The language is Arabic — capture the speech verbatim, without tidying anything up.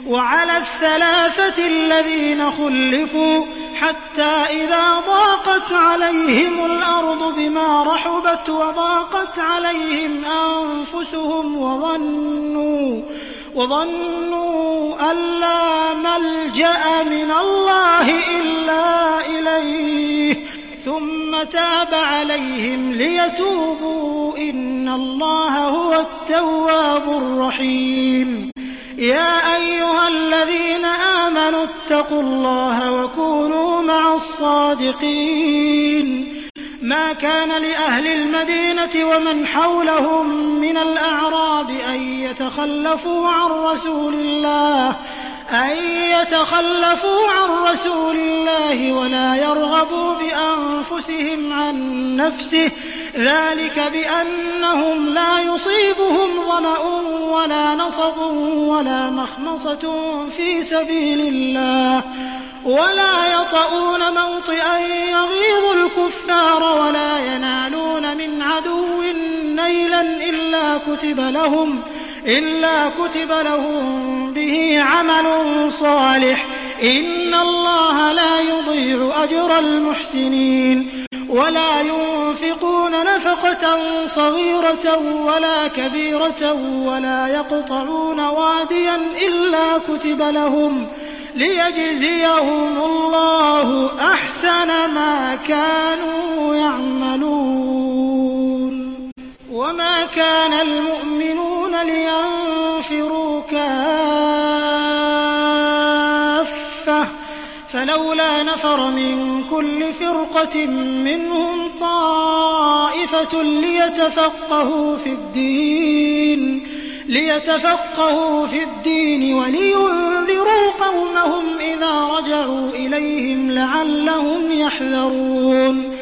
وعلى الثلاثة الذين خلفوا حتى إذا ضاقت عليهم الأرض بما رحبت وضاقت عليهم أنفسهم وظنوا وظنوا أن لا ملجأ من الله إلا إليه ثم تاب عليهم ليتوبوا إن الله هو التواب الرحيم. يا أيها الذين آمنوا اتقوا الله وكونوا مع الصادقين. ما كان لأهل المدينة ومن حولهم من الأعراب أن يتخلفوا عن رسول الله أن يتخلفوا عن رسول الله ولا يرغبوا بأنفسهم عن نفسه ذلك بأنهم لا يصيبهم ظمأ ولا نصب ولا مخمصة في سبيل الله ولا يطؤون موطئا يغيظ الكفار ولا ينالون من عدو نيلا إلا كتب لهم إلا كتب لهم به عمل صالح إن الله لا يضيع أجر المحسنين. ولا ينفقون نفقة صغيرة ولا كبيرة ولا يقطعون واديا إلا كتب لهم ليجزيهم الله أحسن ما كانوا يعملون. وما كان المؤمنون لينفروا كافة فلولا نفر من كل فرقة منهم طائفة ليتفقهوا في الدين ليتفقهوا في الدين ولينذروا قومهم إذا رجعوا إليهم لعلهم يحذرون.